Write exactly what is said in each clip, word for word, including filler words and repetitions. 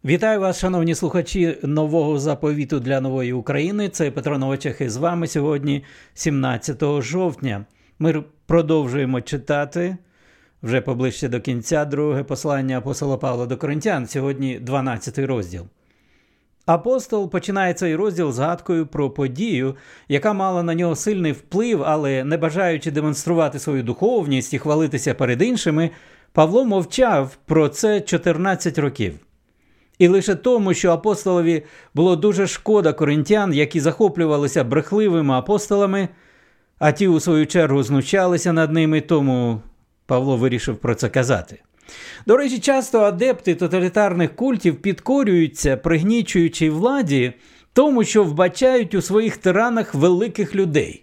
Вітаю вас, шановні слухачі нового заповіту для нової України. Це Петро Новачех із вами сьогодні, сімнадцятого жовтня. Ми продовжуємо читати вже поближче до кінця друге послання апостола Павла до Коринтян. Сьогодні дванадцятий розділ. Апостол починає цей розділ згадкою про подію, яка мала на нього сильний вплив, але не бажаючи демонструвати свою духовність і хвалитися перед іншими, Павло мовчав про це чотирнадцять років. І лише тому, що апостолові було дуже шкода коринтян, які захоплювалися брехливими апостолами, а ті, у свою чергу, знущалися над ними, тому Павло вирішив про це казати. До речі, часто адепти тоталітарних культів підкорюються, пригнічуючи владі, тому, що вбачають у своїх тиранах великих людей.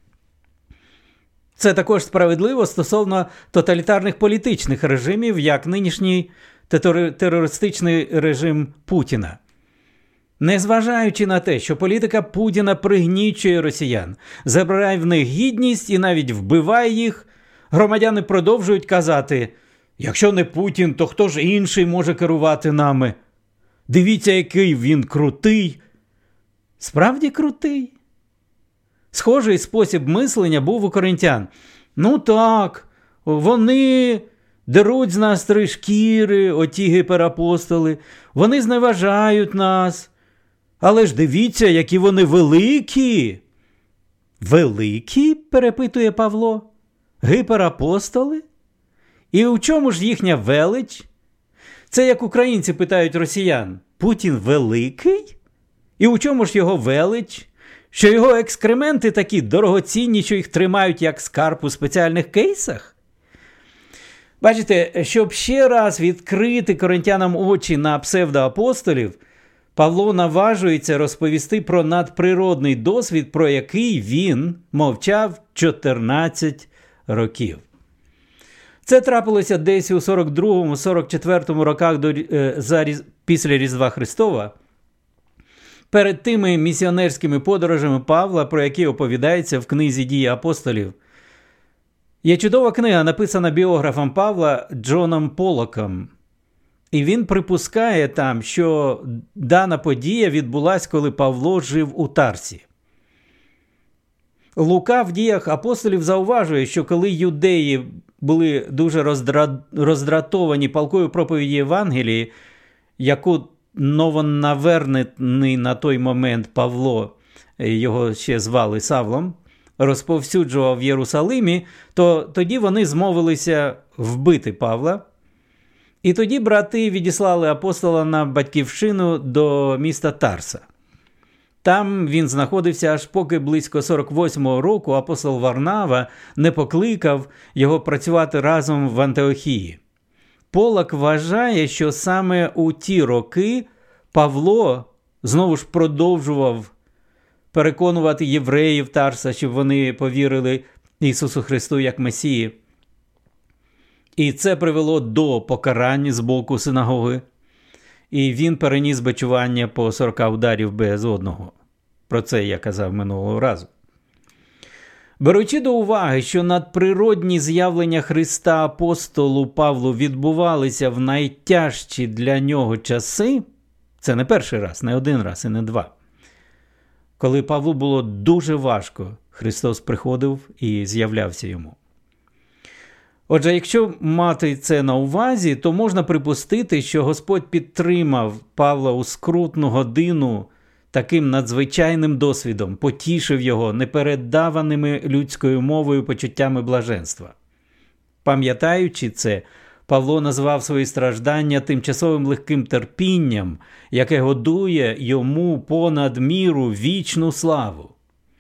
Це також справедливо стосовно тоталітарних політичних режимів, як нинішній терористичний режим Путіна. Незважаючи на те, що політика Путіна пригнічує росіян, забирає в них гідність і навіть вбиває їх, громадяни продовжують казати: якщо не Путін, то хто ж інший може керувати нами? Дивіться, який він крутий. Справді крутий? Схожий спосіб мислення був у коринтян. Ну так, вони деруть з нас три шкіри, оті гіперапостоли. Вони зневажають нас. Але ж дивіться, які вони великі. Великі? Перепитує Павло. Гіперапостоли? І у чому ж їхня велич? Це як українці питають росіян: Путін великий? І у чому ж його велич? Що його екскременти такі дорогоцінні, що їх тримають як скарб у спеціальних кейсах? Бачите, щоб ще раз відкрити коринтянам очі на псевдоапостолів, Павло наважується розповісти про надприродний досвід, про який він мовчав чотирнадцять років. Це трапилося десь у сорок другому - сорок четвертому роках до, е, за, після Різдва Христова, перед тими місіонерськими подорожами Павла, про які оповідається в книзі «Дії апостолів». Є чудова книга, написана біографом Павла Джоном Поллоком. І він припускає там, що дана подія відбулась, коли Павло жив у Тарсі. Лука в «Діях апостолів» зауважує, що коли юдеї були дуже роздра... роздратовані палкою проповіді Євангелії, яку новонавернений на той момент Павло, його ще звали Савлом, розповсюджував в Єрусалимі, то тоді вони змовилися вбити Павла. І тоді брати відіслали апостола на батьківщину до міста Тарса. Там він знаходився, аж поки близько сорок восьмого року апостол Варнава не покликав його працювати разом в Антиохії. Полак вважає, що саме у ті роки Павло знову ж продовжував переконувати євреїв Тарса, щоб вони повірили Ісусу Христу як Месії. І це привело до покарань з боку синагоги. І він переніс бичування по сорок ударів без одного. Про це я казав минулого разу. Беручи до уваги, що надприродні з'явлення Христа апостолу Павлу відбувалися в найтяжчі для нього часи, це не перший раз, не один раз і не два. Коли Павлу було дуже важко, Христос приходив і з'являвся йому. Отже, якщо мати це на увазі, то можна припустити, що Господь підтримав Павла у скрутну годину таким надзвичайним досвідом, потішив його непередаваними людською мовою почуттями блаженства. Пам'ятаючи це, Павло назвав свої страждання тимчасовим легким терпінням, яке годує йому понад міру вічну славу.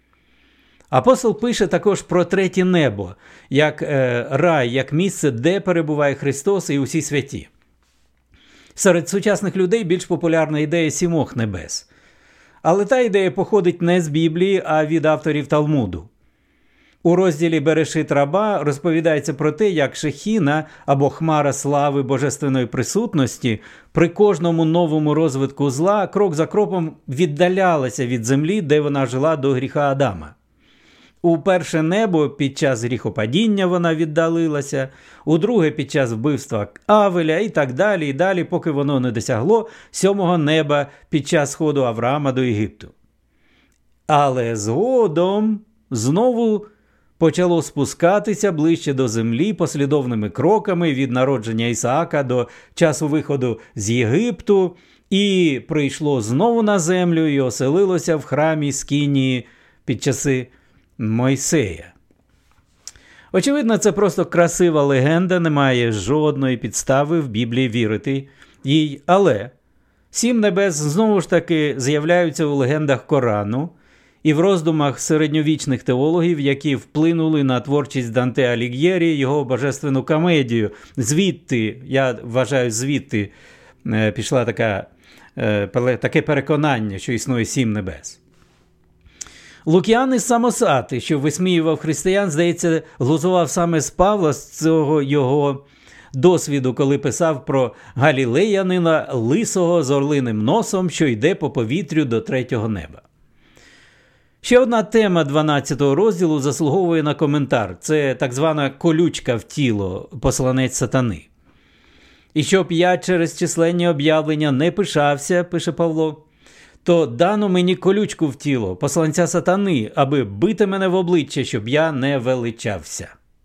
Апостол пише також про третє небо, як е, рай, як місце, де перебуває Христос і усі святі. Серед сучасних людей більш популярна ідея сімох небес. Але та ідея походить не з Біблії, а від авторів Талмуду. У розділі «Берешит раба» розповідається про те, як шехіна або хмара слави божественної присутності при кожному новому розвитку зла крок за кроком віддалялася від землі, де вона жила до гріха Адама. У перше небо під час гріхопадіння вона віддалилася, у друге під час вбивства Авеля і так далі, і далі, поки воно не досягло сьомого неба під час сходу Авраама до Єгипту. Але згодом знову почало спускатися ближче до землі послідовними кроками від народження Ісаака до часу виходу з Єгипту, і прийшло знову на землю і оселилося в храмі Скинії під часи Мойсея. Очевидно, це просто красива легенда, немає жодної підстави в Біблії вірити їй. Але сім небес знову ж таки з'являються у легендах Корану і в роздумах середньовічних теологів, які вплинули на творчість Данте Аліг'єрі, його божественну комедію. Звідти, я вважаю, звідти пішла така, таке переконання, що існує сім небес. Лукіан із Самосати, що висміював християн, здається, глузував саме з Павла, з цього його досвіду, коли писав про галілеянина лисого з орлиним носом, що йде по повітрю до третього неба. Ще одна тема дванадцятого розділу заслуговує на коментар. Це так звана колючка в тіло, посланець сатани. І щоб я через численні об'явлення не пишався, пише Павло, то дано мені колючку в тіло, посланця сатани, аби бити мене в обличчя, щоб я не величався.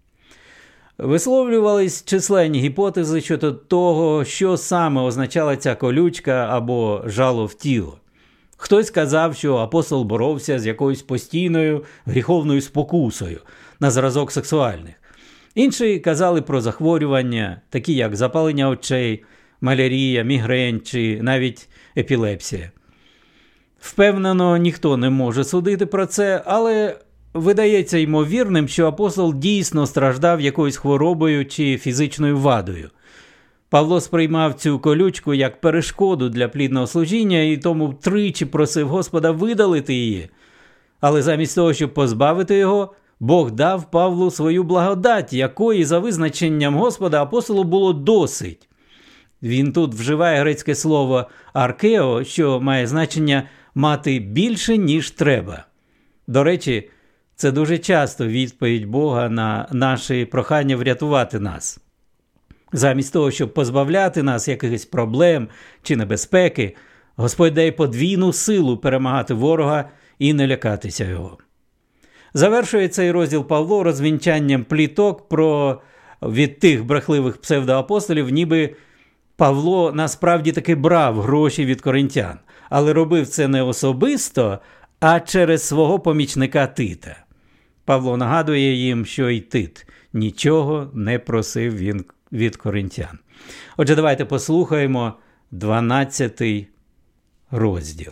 Висловлювались численні гіпотези щодо того, що саме означала ця колючка або жало в тіло. Хтось сказав, що апостол боровся з якоюсь постійною гріховною спокусою на зразок сексуальних. Інші казали про захворювання, такі як запалення очей, малярія, мігрень чи навіть епілепсія. Впевнено, ніхто не може судити про це, але видається ймовірним, що апостол дійсно страждав якоюсь хворобою чи фізичною вадою. Павло сприймав цю колючку як перешкоду для плідного служіння і тому тричі просив Господа видалити її. Але замість того, щоб позбавити його, Бог дав Павлу свою благодать, якої за визначенням Господа апостолу було досить. Він тут вживає грецьке слово «аркео», що має значення «мати більше, ніж треба». До речі, це дуже часто відповідь Бога на наші прохання врятувати нас. Замість того, щоб позбавляти нас якихось проблем чи небезпеки, Господь дає подвійну силу перемагати ворога і не лякатися його. Завершує цей розділ Павло розвінчанням пліток про від тих брехливих псевдоапостолів, ніби Павло насправді таки брав гроші від коринтян, але робив це не особисто, а через свого помічника Тита. Павло нагадує їм, що й Тит нічого не просив він від коринтян. Отже, давайте послухаємо дванадцятий розділ.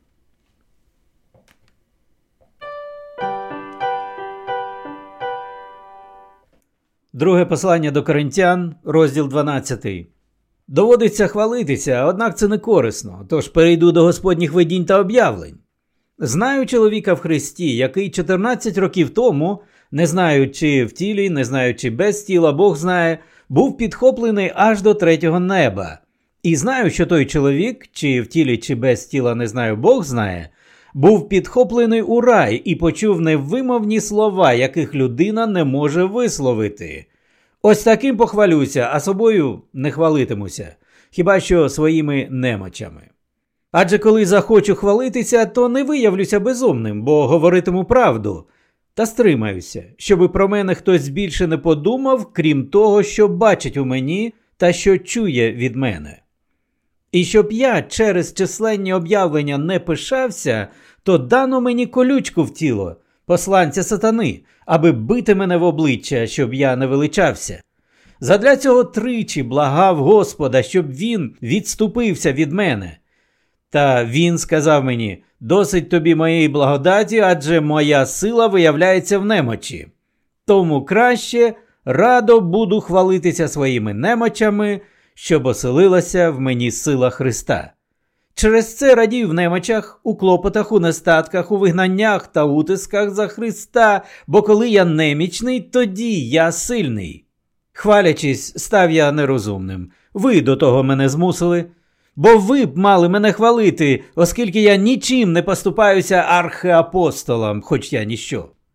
Друге послання до коринтян, розділ дванадцятий. Доводиться хвалитися, однак це не корисно, тож перейду до Господніх видінь та об'явлень. Знаю чоловіка в Христі, який чотирнадцять років тому, не знаючи в тілі, не знаючи без тіла, Бог знає, був підхоплений аж до третього неба. І знаю, що той чоловік, чи в тілі, чи без тіла, не знаю, Бог знає, був підхоплений у рай і почув невимовні слова, яких людина не може висловити. Ось таким похвалюся, а собою не хвалитимуся, хіба що своїми немочами. Адже коли захочу хвалитися, то не виявлюся безумним, бо говоритиму правду. Та стримаюся, щоби про мене хтось більше не подумав, крім того, що бачить у мені та що чує від мене. І щоб я через численні об'явлення не пишався, то дано мені колючку в тіло, посланця сатани, аби бити мене в обличчя, щоб я не величався. Задля цього тричі благав Господа, щоб він відступився від мене. Та він сказав мені: «Досить тобі моєї благодаті, адже моя сила виявляється в немочі. Тому краще радо буду хвалитися своїми немочами, щоб оселилася в мені сила Христа. Через це радію в немочах, у клопотах, у нестатках, у вигнаннях та утисках за Христа, бо коли я немічний, тоді я сильний. Хвалячись, став я нерозумним. Ви до того мене змусили. Бо ви б мали мене хвалити, оскільки я нічим не поступаюся архиапостолам, хоч я ніщо.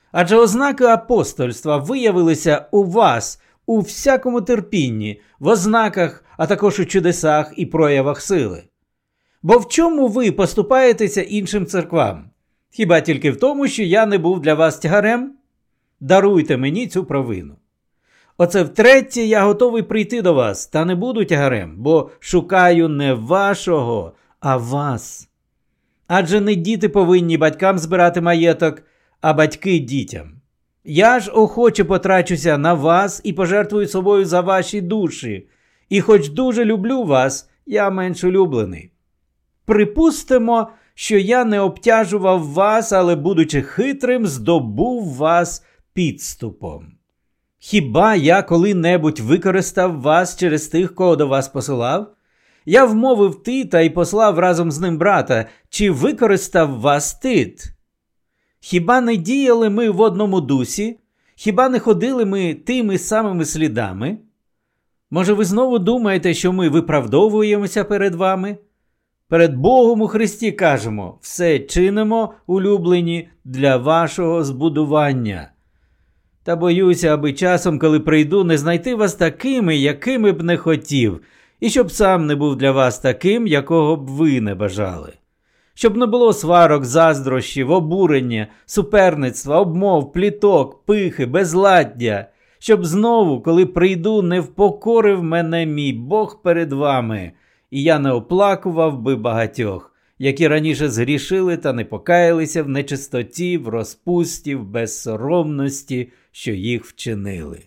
Адже ознаки апостольства виявилися у вас у всякому терпінні, в ознаках, а також у чудесах і проявах сили. Бо в чому ви поступаєтеся іншим церквам? Хіба тільки в тому, що я не був для вас тягарем? Даруйте мені цю провину. Оце втретє я готовий прийти до вас, та не буду тягарем, бо шукаю не вашого, а вас. Адже не діти повинні батькам збирати маєток, а батьки дітям. Я ж охоче потрачуся на вас і пожертвую собою за ваші душі. І хоч дуже люблю вас, я менш улюблений. Припустимо, що я не обтяжував вас, але, будучи хитрим, здобув вас підступом. Хіба я коли-небудь використав вас через тих, кого до вас посилав? Я вмовив Тита і послав разом з ним брата. Чи використав вас Тит? Хіба не діяли ми в одному дусі? Хіба не ходили ми тими самими слідами? Може, ви знову думаєте, що ми виправдовуємося перед вами? Перед Богом у Христі кажемо, все чинимо, улюблені, для вашого збудування. Та боюся, аби часом, коли прийду, не знайти вас такими, якими б не хотів, і щоб сам не був для вас таким, якого б ви не бажали. Щоб не було сварок, заздрощів, обурення, суперництва, обмов, пліток, пихи, безладдя. Щоб знову, коли прийду, не впокорив мене мій Бог перед вами, і я не оплакував би багатьох, які раніше згрішили та не покаялися в нечистоті, в розпусті, в безсоромності, що їх вчинили.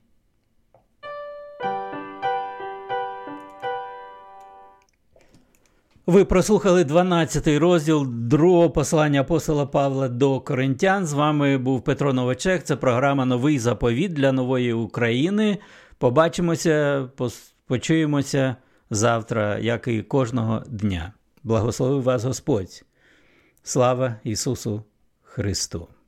Ви прослухали дванадцятий розділ другого послання апостола Павла до Коринтян. З вами був Петро Новачек. Це програма «Новий заповіт» для нової України. Побачимося, почуємося завтра, як і кожного дня. Благословив вас Господь. Слава Ісусу Христу!